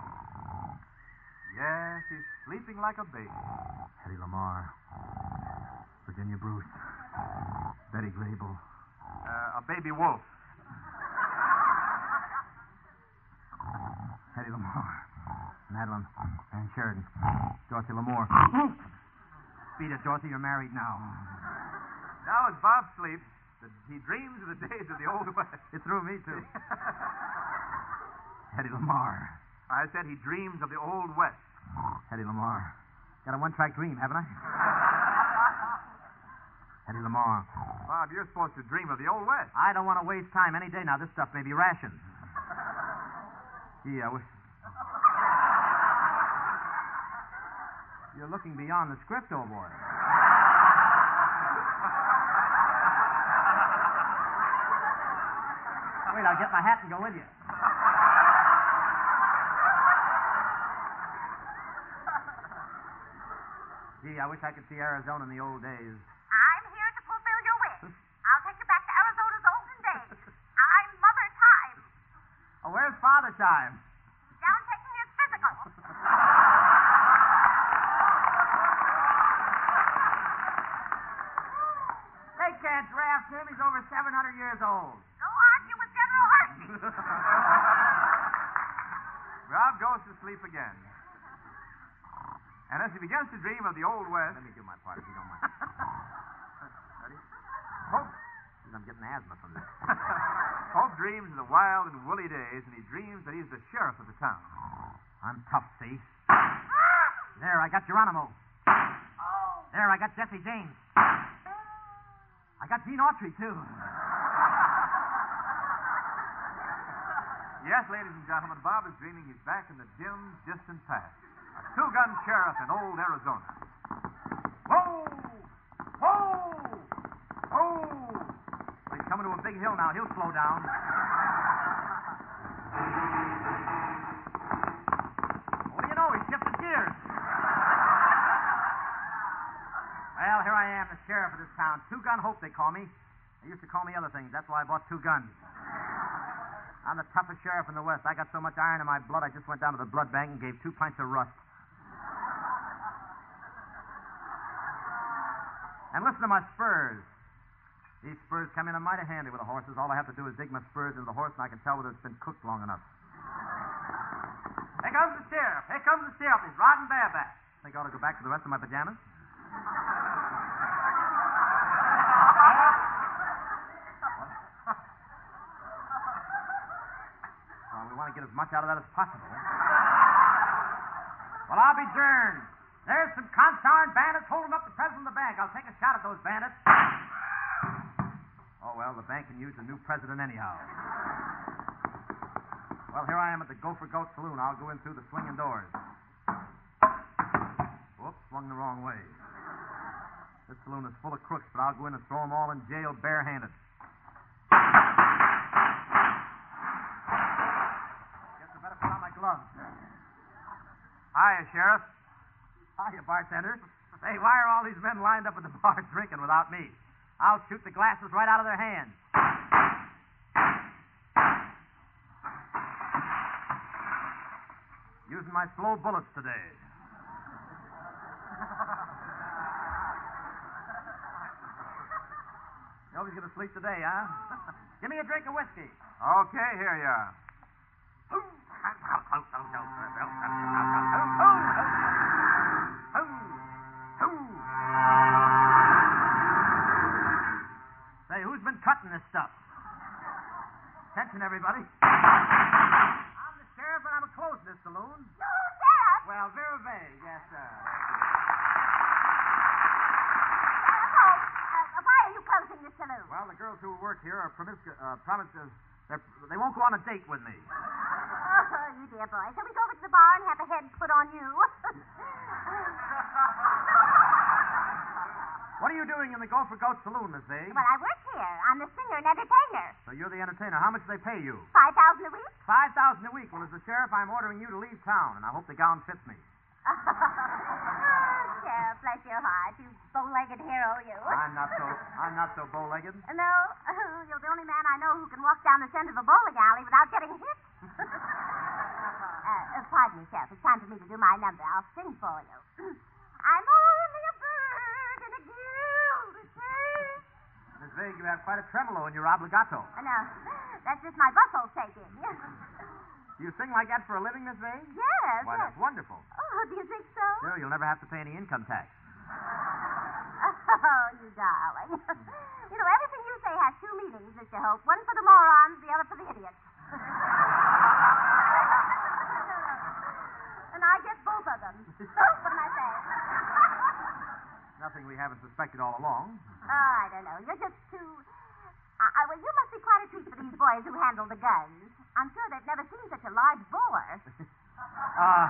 Yes, he's sleeping like a baby. Hetty Lamar, Virginia Bruce, Betty Grable. Uh, a baby wolf. Hetty Lamar, Madeline, Ann Sheridan, Dorothy Lamore. Beat it, Dorothy. You're married now. Now, as Bob sleeps, that he dreams of the days of the Old West. It threw me, too. Eddie Lamar. I said he dreams of the Old West. Eddie Lamar. Got a one-track dream, haven't I? Eddie Lamar. Bob, you're supposed to dream of the Old West. I don't want to waste time any day now. This stuff may be rationed. Gee, I wish... You're looking beyond the script, old boy. Wait, I'll get my hat and go with you. Gee, I wish I could see Arizona in the old days. I'm here to fulfill your wish. I'll take you back to Arizona's olden days. I'm Mother Time. Oh, where's Father Time? Down taking his physical. They can't draft him. He's over seven hundred years old. Go argue with General Hershey. Rob goes to sleep again. And as he begins to dream of the Old West... Let me do my part, if you don't mind. Ready? Hope, I'm getting asthma from this. Hope dreams of the wild and woolly days, and he dreams that he's the sheriff of the town. I'm tough, see? There, I got Geronimo. There, I got Jesse James. I got Gene Autry, too. Yes, ladies and gentlemen, Bob is dreaming he's back in the dim, distant past. A two-gun sheriff in old Arizona. Whoa! Whoa! Whoa! Well, he's coming to a big hill now. He'll slow down. What do you know? He shifted gears. Well, here I am, the sheriff of this town. Two-gun Hope, they call me. They used to call me other things. That's why I bought two guns. I'm the toughest sheriff in the West. I got so much iron in my blood, I just went down to the blood bank and gave two pints of rust. And listen to my spurs. These spurs come in mighty handy with the horses. All I have to do is dig my spurs into the horse, and I can tell whether it's been cooked long enough. Here comes the sheriff. Here comes the sheriff. He's riding bareback. Think I ought to go back to the rest of my pajamas? Well, we want to get as much out of that as possible. Well, I'll be darned. There's some consarn bandits holding up the president of the bank. I'll take a shot at those bandits. Oh, well, the bank can use a new president anyhow. Well, here I am at the Gopher Goat Saloon. I'll go in through the swinging doors. Whoops, swung the wrong way. This saloon is full of crooks, but I'll go in and throw them all in jail barehanded. Guess I better put on my gloves. Hiya, Sheriff. Hiya, bartender. Say, why are all these men lined up at the bar drinking without me? I'll shoot the glasses right out of their hands. Using my slow bullets today. Nobody's going to sleep today, huh? Give me a drink of whiskey. Okay, here you are. Say, who's been cutting this stuff? Attention, everybody. I'm the sheriff, and I'm closing this saloon. You, Sheriff? Well, very vague, yes, sir. Sheriff Hope, uh, why are you closing the saloon? Well, the girls who work here are promiscu- uh, promised uh, they won't go on a date with me. Oh, you dear boy. Shall we go over to the bar and have a head put on you? What are you doing in the Gopher Goat Saloon, Miss Vague? Well, I work here. I'm the singer and entertainer. So you're the entertainer. How much do they pay you? Five thousand a week? Five thousand a week. Well, as the sheriff, I'm ordering you to leave town, and I hope the gown fits me. Oh, Sheriff, bless your heart. You bow-legged hero, you. I'm not so. I'm not so bow-legged. No, you're the only man I know who can walk down the center of a bowling alley without getting hit. uh, uh, pardon me, Sheriff. It's time for me to do my number. I'll sing for you. I'm only a bird in a gilded cage. Miss Vague, you have quite a tremolo in your obligato. Uh, no, that's just my bustle shaking. Do you sing like that for a living, Miss Vague? Yes. Why, yes. that's wonderful. Oh, do you think so? Sure, you'll never have to pay any income tax. Uh, Oh, you darling. You know, everything you say has two meanings, Mister Hope. One for the morons, the other for the idiots. And I get both of them. What am I saying? Nothing we haven't suspected all along. Oh, I don't know. You're just too... Uh, uh, well, you must be quite a treat for these boys who handle the guns. I'm sure they've never seen such a large bore. Uh,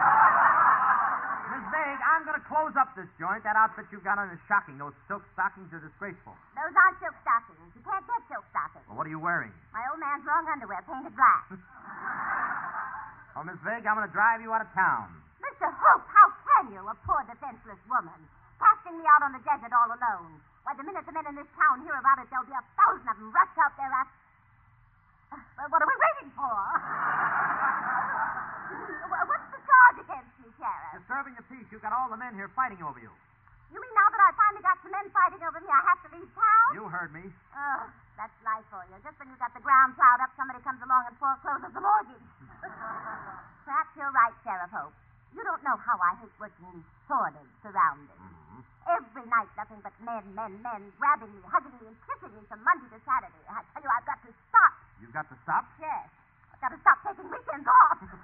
Miss Vague, I'm going to close up this joint. That outfit you've got on is shocking. Those silk stockings are disgraceful. Those aren't silk stockings. You can't get silk stockings. Well, what are you wearing? My old man's long underwear painted black. Oh, Miss Vague, I'm going to drive you out of town. Mister Hope, how can you, a poor defenseless woman, casting me out on the desert all alone? Why, the minute the men in this town hear about it, there'll be a thousand of them rush out there at... Well, what are we waiting for? What's the charge against me, Sheriff? Disturbing the peace. You've got all the men here fighting over you. You mean now that I finally got some men fighting over me, I have to leave town? You heard me. Oh, that's life for you. Just when you got the ground plowed up, somebody comes along and forecloses the mortgage. Perhaps you're right, Sheriff Hope. You don't know how I hate working in these sordid surroundings. Mm-hmm. Every night, nothing but men, men, men, grabbing me, hugging me, and kissing me from Monday to Saturday. I tell you, I've got to stop. You've got to stop? Yes. I've got to stop taking weekends off. But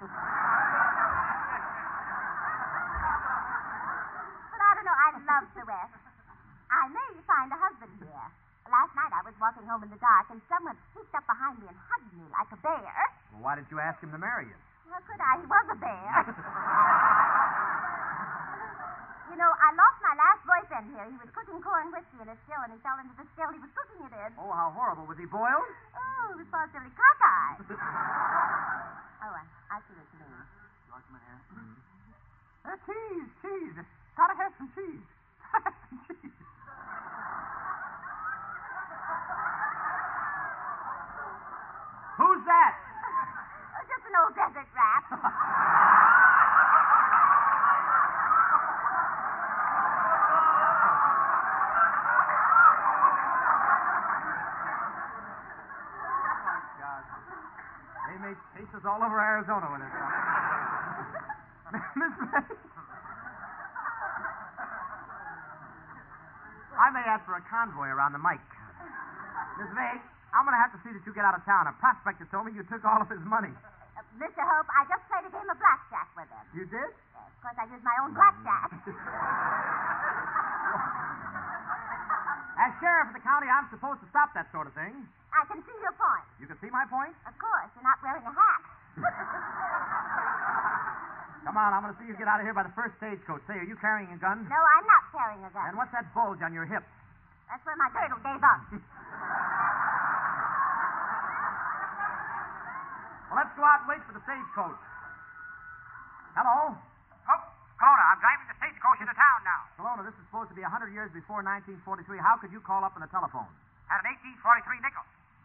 I don't know. I love the West. I may find a husband here. Last night I was walking home in the dark, and someone sneaked up behind me and hugged me like a bear. Well, why didn't you ask him to marry you? How could I? He was a bear. You know, I lost my last boyfriend here. He was cooking corn whiskey in a still, and he fell into the still he was cooking it in. Oh, how horrible. Was he boiled? Oh, he was positively cockeyed. Oh, I, I see what you mean. Like my hair? Mm-hmm. Uh, cheese, cheese. Gotta have some cheese. Gotta have some cheese. Who's that? Oh, just an old desert rat. They made chases all over Arizona when it's Miss May. I may ask for a convoy around the mic. Miss May, I'm going to have to see that you get out of town. A prospector told me you took all of his money. Uh, Mister Hope, I just played a game of blackjack with him. You did? Yes, of course, I used my own blackjack. As sheriff of the county, I'm supposed to stop that sort of thing. I can see your point. You can see my point? Of course, you're not wearing a hat. Come on, I'm going to see you get out of here by the first stagecoach. Say, are you carrying a gun? No, I'm not carrying a gun. And what's that bulge on your hip? That's where my girdle gave up. Well, let's go out and wait for the stagecoach. Hello? Oh, Kelowna, I'm driving the stagecoach into town now. Kelowna, this is supposed to be one hundred years before nineteen forty-three. How could you call up on the telephone? At an eighteen forty-three nickel.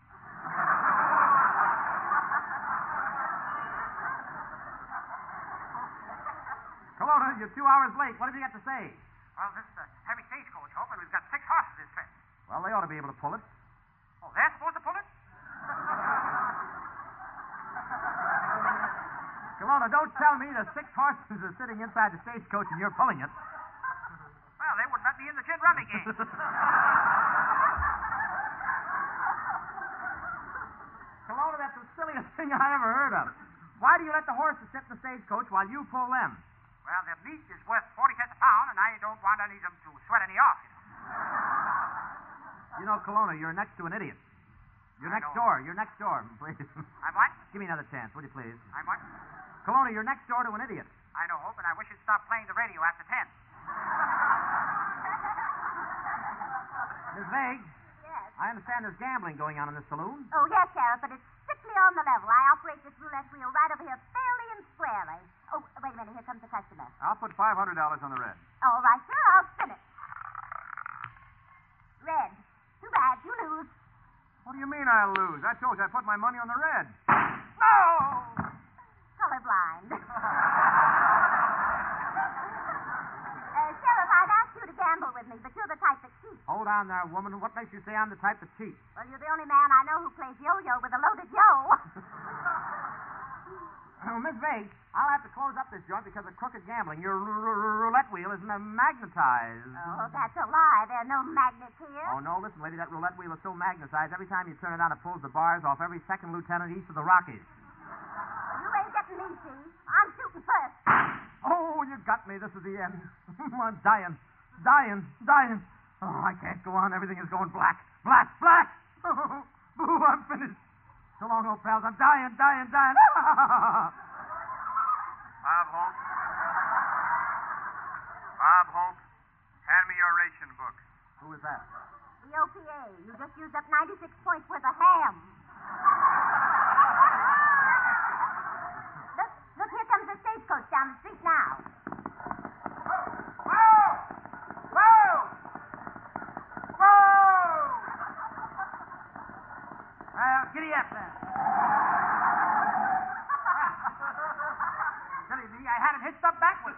Kelowna, you're two hours late. What have you got to say? Well, this is a heavy stagecoach, Hope, and we've got six horses this trip. Well, they ought to be able to pull it. Oh, they're supposed to pull it? Kelowna, don't tell me the six horses are sitting inside the stagecoach and you're pulling it. Well, they wouldn't let me in the gin rummy game. Kelowna, that's the silliest thing I ever heard of. Why do you let the horses sit in the stagecoach while you pull them? Well, their meat is worth forty cents a pound, and I don't want any of them to sweat any off, you know. You know, Kelowna, you're next to an idiot. You're I next know. door. You're next door, please. I'm what? Give me another chance, would you please? I'm what? Kelowna, you're next door to an idiot. I know, Hope, and I wish you'd stop playing the radio after ten. Miss Vague, Yes. I understand there's gambling going on in this saloon. Oh, yes, Sheriff, but it's strictly on the level. I operate this roulette wheel right over here fairly and squarely. Oh, wait a minute. Here comes the customer. I'll put five hundred dollars on the red. All right, sir. I'll spin it. Red. Too bad. You lose. What do you mean I'll lose? I told you I put my money on the red. No! Colorblind. uh, Sheriff, I'd ask you to gamble with me, but you're the type that cheats. Hold on there, woman. What makes you say I'm the type to cheat? Well, you're the only man I know who plays yo-yo with a loaded yo. Miss May, I'll have to close up this joint because of crooked gambling. Your r- r- roulette wheel is ma- magnetized. Oh, that's a lie. There are no magnets here. Oh, no, listen, lady, that roulette wheel is so magnetized, every time you turn it on, it pulls the bars off every second lieutenant east of the Rockies. You ain't getting me, see? I'm shooting first. Oh, you got me. This is the end. I'm dying. Dying. Dying. Oh, I can't go on. Everything is going black. Black. Black. Oh, boo, I'm finished. So long, old pals. I'm dying, dying, dying. Bob Hope. Bob Hope, hand me your ration book. Who is that? The O P A. You just used up ninety-six points worth of ham. Look, look, here comes the stagecoach down the street now. Whoa! Whoa! Whoa! Well, giddy up then. Silly me, I had it hitched up backwards.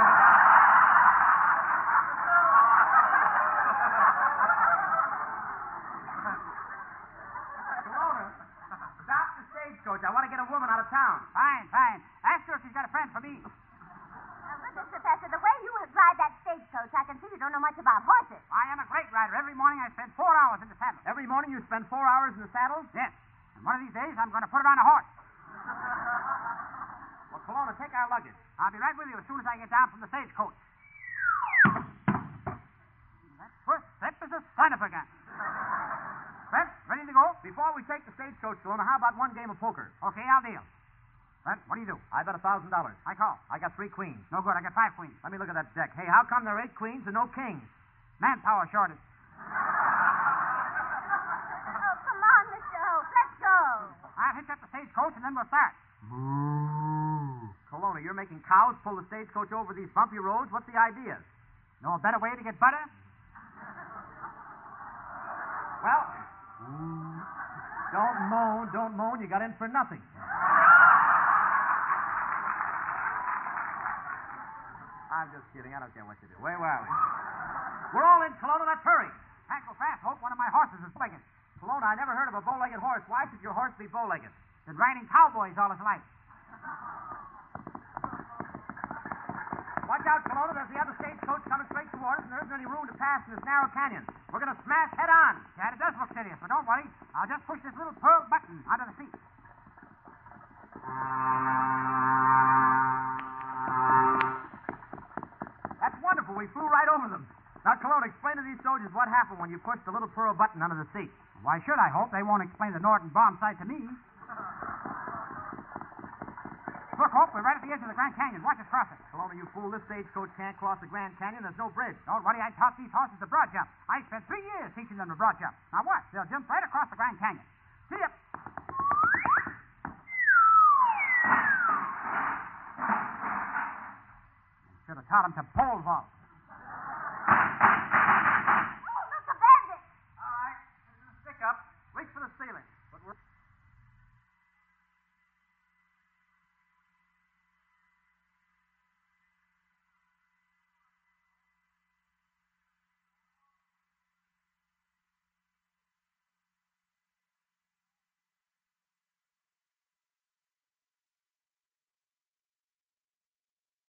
Kelowna, stop the stagecoach. I want to get a woman out of town. Fine, fine. Ask her if she's got a friend for me. Now, listen, Professor, the way you ride that stagecoach, I can see you don't know much about horses. I am a great rider. Every morning I spend four hours in the saddle. Every morning you spend four hours in the saddle? Yes. And one of these days I'm going to put it on a horse. Well, Kelowna, take our luggage. I'll be right with you as soon as I get down from the stagecoach. That first step is a son of a gun. Brent, ready to go? Before we take the stagecoach, Kelowna, how about one game of poker? Okay, I'll deal. Brent, what do you do? I bet a thousand dollars. I call. I got three queens. No good. I got five queens. Let me look at that deck. Hey, how come there are eight queens and no kings? Manpower shortage. Oh, come on, Mister Hope. Let's go. I'll hitch up the stagecoach and then we'll start. Moo. Kelowna, you're making cows pull the stagecoach over these bumpy roads. What's the idea? Know a better way to get butter? Well, don't moan, don't moan. You got in for nothing. I'm just kidding. I don't care what you do. Where were we? We're all in, Kelowna. Let's hurry. Can't go fast, Hope. One of my horses is bow-legged. Kelowna, I never heard of a bow-legged horse. Why should your horse be bow-legged? Been riding cowboys all his life. Watch out, Kelowna. There's the other stagecoach coming straight toward us, and there isn't any room to pass in this narrow canyon. We're going to smash head on. Yeah, it does look serious, but don't worry. I'll just push this little pearl button under the seat. That's wonderful. We flew right over them. Now, Kelowna, explain to these soldiers what happened when you pushed the little pearl button under the seat. Why should I, Hope? They won't explain the Norton bomb sight to me. Look, Hope, we're right at the edge of the Grand Canyon. Watch us cross it. Kelowna, you fool. This stagecoach can't cross the Grand Canyon. There's no bridge. Don't worry, I taught these horses the broad jump. I spent three years teaching them the broad jump. Now watch, they'll jump right across the Grand Canyon. See ya. Should have taught them to pole vault.